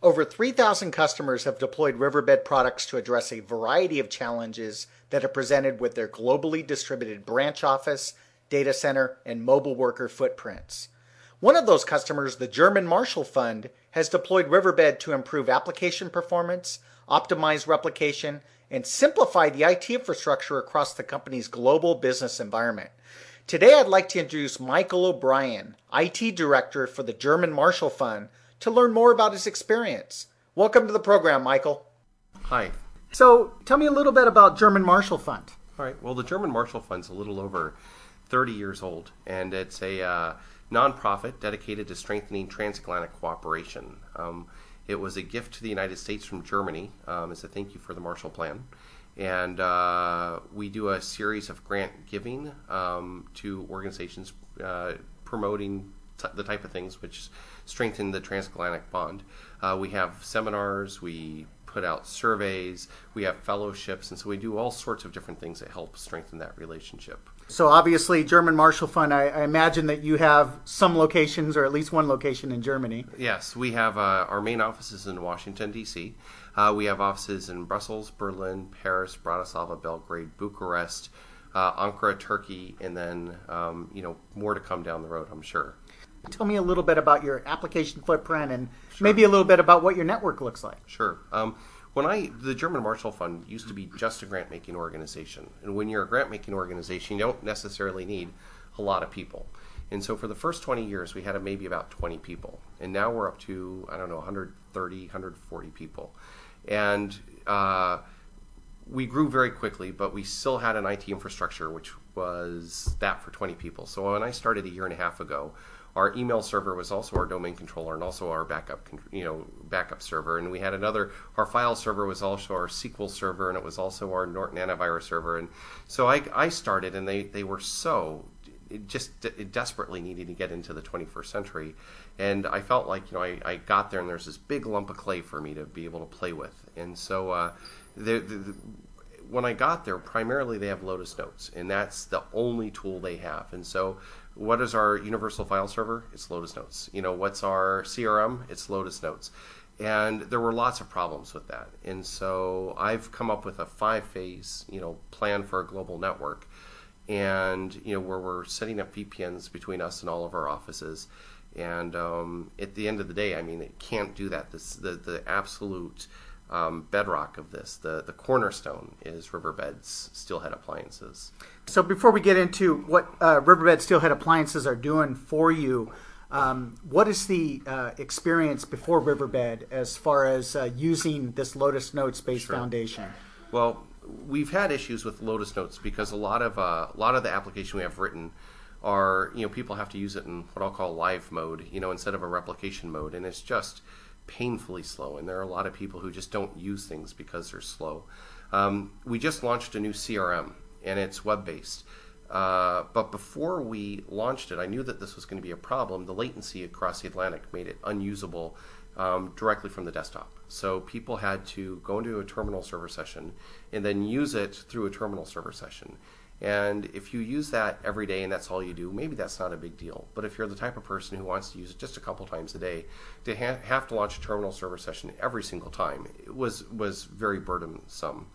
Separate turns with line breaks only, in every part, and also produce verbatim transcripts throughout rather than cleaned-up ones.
Over three thousand customers have deployed Riverbed products to address a variety of challenges that are presented with their globally distributed branch office, data center, and mobile worker footprints. One of those customers, the German Marshall Fund, has deployed Riverbed to improve application performance, optimize replication, and simplify the I T infrastructure across the company's global business environment. Today, I'd like to introduce Michael O'Brien, I T Director for the German Marshall Fund, to learn more about his experience. Welcome to the program, Michael.
Hi.
So, tell me a little bit about German Marshall Fund.
All right. Well, the German Marshall Fund's a little over thirty years old, and it's a uh, nonprofit dedicated to strengthening transatlantic cooperation. Um, it was a gift to the United States from Germany um, as a thank you for the Marshall Plan. And uh, we do a series of grant giving um, to organizations uh, promoting t- the type of things which strengthen the transatlantic bond. Uh, we have seminars, we put out surveys, we have fellowships, and so we do all sorts of different things that help strengthen that relationship.
So obviously, German Marshall Fund, I, I imagine that you have some locations, or at least one location in Germany.
Yes, we have uh, our main offices in Washington, D C Uh, we have offices in Brussels, Berlin, Paris, Bratislava, Belgrade, Bucharest, uh, Ankara, Turkey, and then um, you know more to come down the road, I'm sure.
Tell me a little bit about your application footprint and
Sure.
maybe a little bit about what your network looks like.
Sure. Um, when I the German Marshall Fund used to be just a grant-making organization, and when you're a grant-making organization, you don't necessarily need a lot of people. And so for the first twenty years, we had a, maybe about twenty people, and now we're up to I don't know one hundred thirty, one hundred forty people, and uh, we grew very quickly, but we still had an I T infrastructure which was that for twenty people. So when I started a year and a half ago, our email server was also our domain controller and also our backup, you know, backup server. And we had another, our file server was also our S Q L server, and it was also our Norton antivirus server. And so I, I started, and they, they were so, it just it desperately needed to get into the twenty-first century. And I felt like, you know, I, I got there and there's this big lump of clay for me to be able to play with. And so uh, the, the, when I got there, primarily they have Lotus Notes, and that's the only tool they have. And so what is our universal file server? It's Lotus Notes. You know, what's our C R M? It's Lotus Notes. And there were lots of problems with that. And so I've come up with a five-phase, you know, plan for a global network, and, you know, where we're setting up V P Ns between us and all of our offices. And um, at the end of the day, I mean, it can't do that. This the the absolute um, bedrock of this, the the cornerstone, is Riverbed's Steelhead appliances.
So before we get into what uh, Riverbed Steelhead appliances are doing for you, um, what is the uh, experience before Riverbed as far as uh, using this Lotus Notes-based
Sure.
foundation?
Well, we've had issues with Lotus Notes because a lot of uh, a lot of the application we have written are, you know, people have to use it in what I'll call live mode, you know, instead of a replication mode, and it's just painfully slow. And there are a lot of people who just don't use things because they're slow. Um, we just launched a new C R M, and it's web-based. Uh, but before we launched it, I knew that this was going to be a problem. The latency across the Atlantic made it unusable um, directly from the desktop. So people had to go into a terminal server session and then use it through a terminal server session. And if you use that every day and that's all you do, maybe that's not a big deal. But if you're the type of person who wants to use it just a couple times a day, to ha- have to launch a terminal server session every single time, it was, was very burdensome.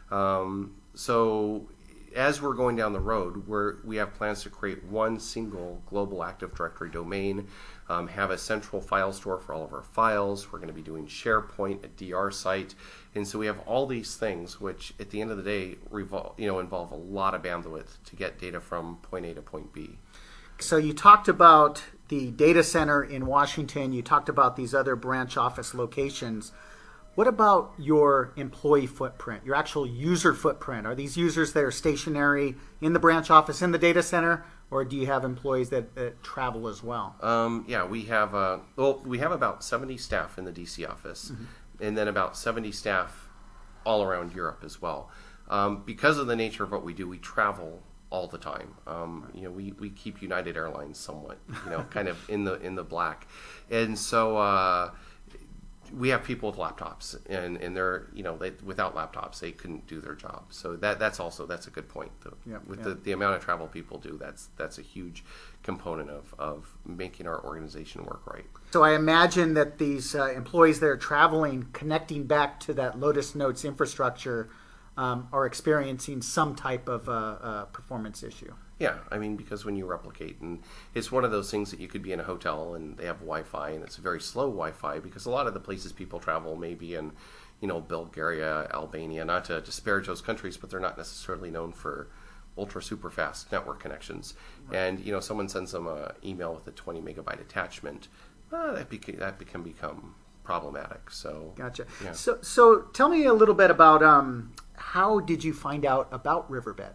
Um, so as we're going down the road, we're, we have plans to create one single global Active Directory domain, um, have a central file store for all of our files. We're going to be doing SharePoint, a D R site. And so we have all these things which, at the end of the day, revol- you know, involve a lot of bandwidth to get data from point A to point B.
So you talked about the data center in Washington. You talked about these other branch office locations. What about your employee footprint, your actual user footprint? Are these users that are stationary in the branch office, in the data center, or do you have employees that, that travel as well?
Um, yeah, we have uh, well, we have about seventy staff in the D C office, mm-hmm. and then about seventy staff all around Europe as well. Um, because of the nature of what we do, we travel all the time. Um, you know, we, we keep United Airlines somewhat, you know, kind of in the in the black, and so. Uh, we have people with laptops, and, and they're, you know, they, without laptops, they couldn't do their job. So that that's also, that's a good point. Though.
Yeah,
with
yeah.
The, the amount of travel people do, that's that's a huge component of, of making our organization work right.
So I imagine that these uh, employees that are traveling, connecting back to that Lotus Notes infrastructure, um, are experiencing some type of uh, uh, performance issue.
Yeah, I mean, because when you replicate, and it's one of those things that you could be in a hotel and they have Wi-Fi, and it's very slow Wi-Fi, because a lot of the places people travel may be in, you know, Bulgaria, Albania, not to disparage those countries, but they're not necessarily known for ultra super fast network connections. Right. And, you know, someone sends them an email with a twenty megabyte attachment, uh, that, beca- that can become problematic. So
Gotcha.
Yeah.
So, so tell me a little bit about um, how did you find out about Riverbed?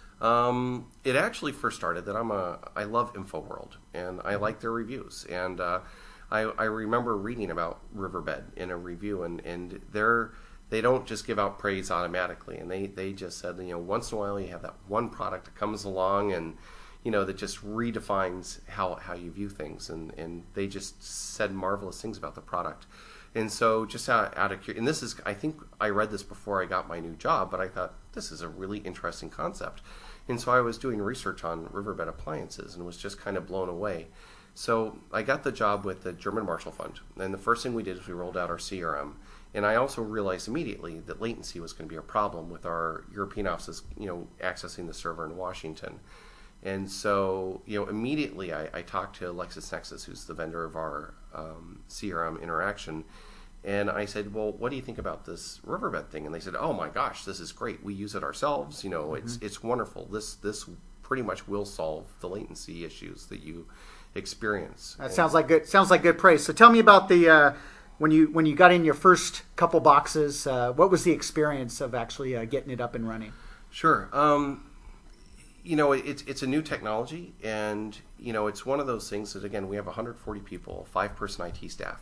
Um, it actually first started that I'm a, I love InfoWorld, and I like their reviews. And uh, I, I remember reading about Riverbed in a review, and, and they're, they don't just give out praise automatically. And they, they just said, you know, once in a while you have that one product that comes along and, you know, that just redefines how, how you view things. And, and they just said marvelous things about the product. And so just out, out of curiosity, and this is, I think I read this before I got my new job, but I thought this is a really interesting concept. And so I was doing research on Riverbed appliances and was just kind of blown away. So I got the job with the German Marshall Fund. And the first thing we did is we rolled out our C R M. And I also realized immediately that latency was going to be a problem with our European offices, you know, accessing the server in Washington. And so, you know, immediately I, I talked to LexisNexis, who's the vendor of our um, C R M interaction. And I said, well, what do you think about this Riverbed thing? And they said, oh my gosh, this is great. We use it ourselves. You know, mm-hmm. it's it's wonderful. This this pretty much will solve the latency issues that you experience.
That
and,
sounds like good. Sounds like good praise. So tell me about the uh, when you when you got in your first couple boxes. Uh, what was the experience of actually uh, getting it up and running?
Sure. Um, you know, it's it's a new technology, and you know, it's one of those things that, again, we have one hundred forty people, five person I T staff.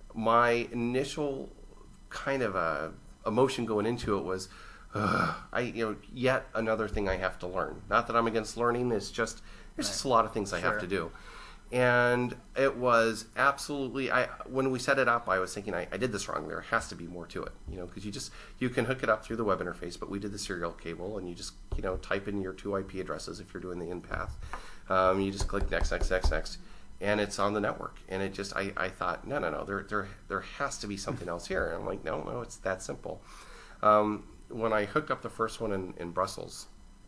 My initial kind of a emotion going into it was, uh, I you know, yet another thing I have to learn. Not that I'm against learning. It's just there's right. just a lot of things I sure. have to do. And it was absolutely, I when we set it up, I was thinking I, I did this wrong. There has to be more to it, you know, because you just you can hook it up through the web interface, but we did the serial cable, and you just you know type in your two I P addresses if you're doing the in-path. Um, you just click next, next, next, next. And it's on the network, and it just I, I thought no no no there there there has to be something else here, and I'm like no no it's that simple. Um, when I hooked up the first one in, in Brussels,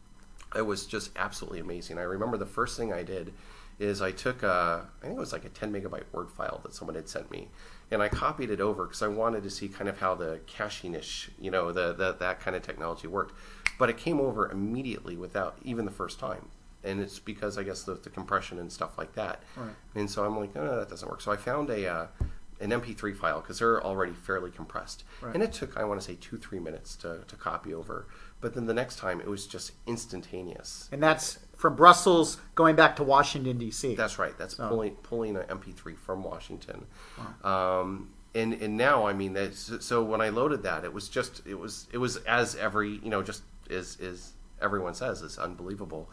it was just absolutely amazing. I remember the first thing I did is I took a I think it was like a ten megabyte Word file that someone had sent me, and I copied it over because I wanted to see kind of how the caching-ish you know the, the that kind of technology worked, but it came over immediately without even the first time. And it's because I guess the, the compression and stuff like that. Right. And so I'm like, no, no, that doesn't work. So I found a uh, an M P three file because they're already fairly compressed. Right. And it took, I want to say, two, three minutes to, to copy over. But then the next time, it was just instantaneous.
And that's from Brussels going back to Washington, D C.
That's right. That's so. pulling pulling an M P three from Washington.
Wow.
Um, and and now, I mean, that's, so when I loaded that, it was just, it was it was as every, you know, just as, as everyone says, it's unbelievable.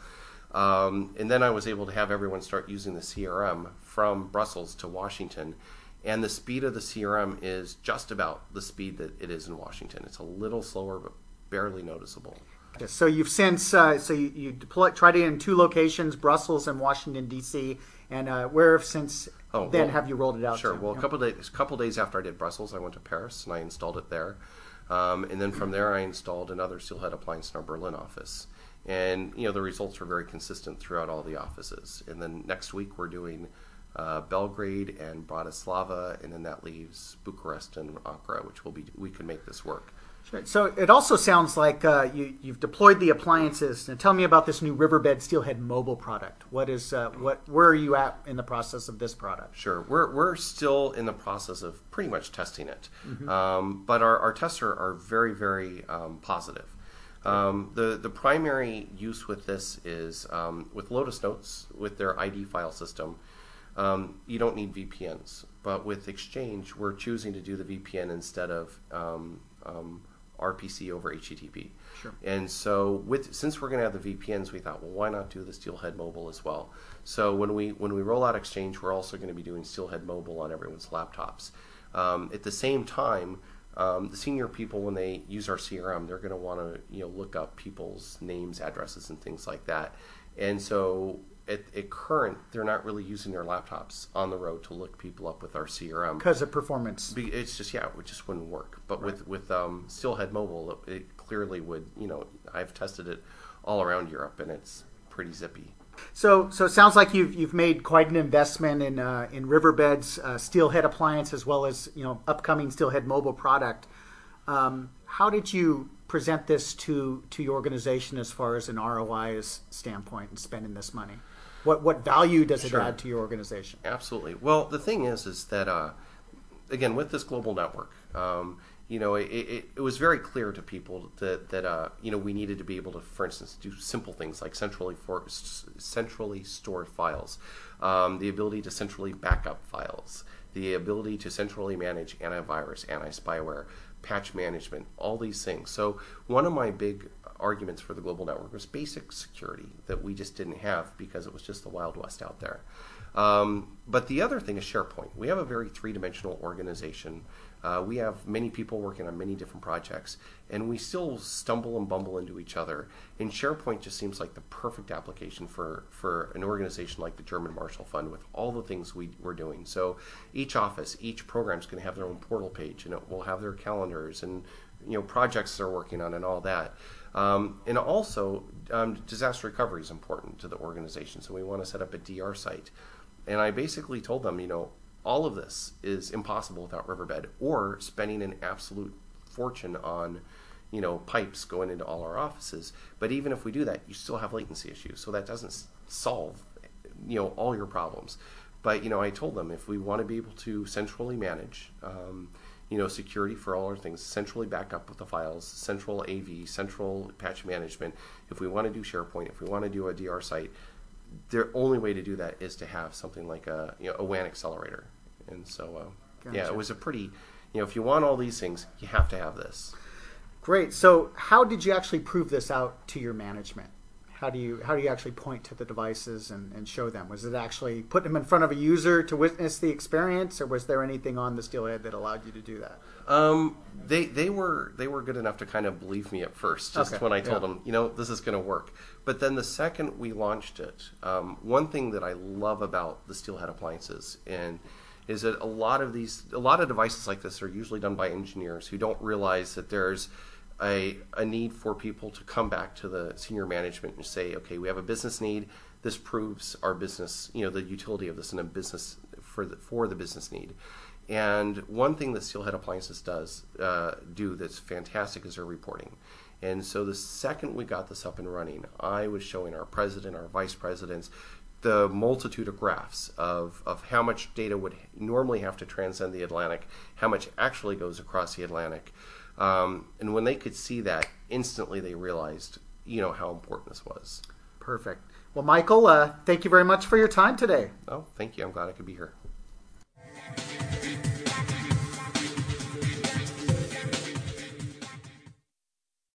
Um, and then I was able to have everyone start using the C R M from Brussels to Washington. And the speed of the C R M is just about the speed that it is in Washington. It's a little slower, but barely noticeable.
So you've since, uh, so you, you deploy, tried it in two locations, Brussels and Washington, D C. And uh, where since oh, then
well,
have you rolled it out
Sure.
to?
Well, a couple days, a couple days after I did Brussels, I went to Paris and I installed it there. Um, and then from there, I installed another Steelhead appliance in our Berlin office. And, you know, the results were very consistent throughout all the offices. And then next week we're doing uh, Belgrade and Bratislava, and then that leaves Bucharest and Ankara, which will be, we can make this work.
Sure. So it also sounds like uh, you, you've deployed the appliances. Now tell me about this new Riverbed Steelhead mobile product. What is, uh, what, where are you at in the process of this product?
Sure. We're, we're still in the process of pretty much testing it.
Mm-hmm.
Um, but our, our tests are, are very, very um, positive. Um, the, the primary use with this is um, with Lotus Notes, with their I D file system, um, you don't need V P Ns. But with Exchange, we're choosing to do the V P N instead of um, um, R P C over H T T P.
Sure.
And so with since we're going to have the V P Ns, we thought, well, why not do the Steelhead Mobile as well? So when we when we roll out Exchange, we're also going to be doing Steelhead Mobile on everyone's laptops. Um, at the same time, um, the senior people, when they use our C R M, they're going to want to you know look up people's names, addresses, and things like that. And so at, at current, they're not really using their laptops on the road to look people up with our C R M
because of performance.
It's just yeah, it just wouldn't work. But right. with with um, Steelhead Mobile, it, it clearly would. You know, I've tested it all around Europe, and it's pretty zippy.
So, so it sounds like you've you've made quite an investment in uh, in Riverbed's uh, Steelhead appliance as well as you know upcoming Steelhead Mobile product. Um, how did you present this to to your organization as far as an R O I standpoint and spending this money? What what value does it
Sure.
add to your organization?
Absolutely. Well, the thing is, is that uh, again with this global network, um, you know, it, it, it was very clear to people that that uh, you know we needed to be able to, for instance, do simple things like centrally for centrally store files, um, the ability to centrally backup files, the ability to centrally manage antivirus, anti-spyware, patch management, all these things. So one of my big arguments for the global network was basic security that we just didn't have because it was just the Wild West out there. Um, but the other thing is SharePoint. We have a very three-dimensional organization. Uh, we have many people working on many different projects, and we still stumble and bumble into each other. And SharePoint just seems like the perfect application for, for an organization like the German Marshall Fund with all the things we, we're doing. So each office, each program is going to have their own portal page, and it will have their calendars and you know projects they're working on and all that. Um, and also, um, disaster recovery is important to the organization, so we want to set up a D R site. And I basically told them, you know, all of this is impossible without Riverbed or spending an absolute fortune on, you know, pipes going into all our offices. But even if we do that, you still have latency issues. So that doesn't solve, you know, all your problems. But, you know, I told them if we want to be able to centrally manage, um, you know, security for all our things, centrally back up with the files, central A V, central patch management, if we want to do SharePoint, if we want to do a D R site, the only way to do that is to have something like a you know a W A N accelerator. And so, uh,
Gotcha.
yeah, it was a pretty, you know, if you want all these things, you have to have this.
Great. So how did you actually prove this out to your management? How do you how do you actually point to the devices and, and show them? Was it actually putting them in front of a user to witness the experience, or was there anything on the Steelhead that allowed you to do that?
Um, they they were they were good enough to kind of believe me at first, just
Okay.
when I told
Yeah.
them, you know, this is going to work. But then the second we launched it, um, one thing that I love about the Steelhead appliances and is that a lot of these a lot of devices like this are usually done by engineers who don't realize that there's A, a need for people to come back to the senior management and say, okay, we have a business need. This proves our business, you know, the utility of this in a business for the, for the business need. And one thing that Steelhead Appliances does uh, do that's fantastic is their reporting. And so the second we got this up and running, I was showing our president, our vice presidents, the multitude of graphs of, of how much data would normally have to transcend the Atlantic, how much actually goes across the Atlantic. Um, and when they could see that, instantly they realized, you know, how important this was.
Perfect. Well, Michael, uh, thank you very much for your time today.
Oh, thank you. I'm glad I could be here.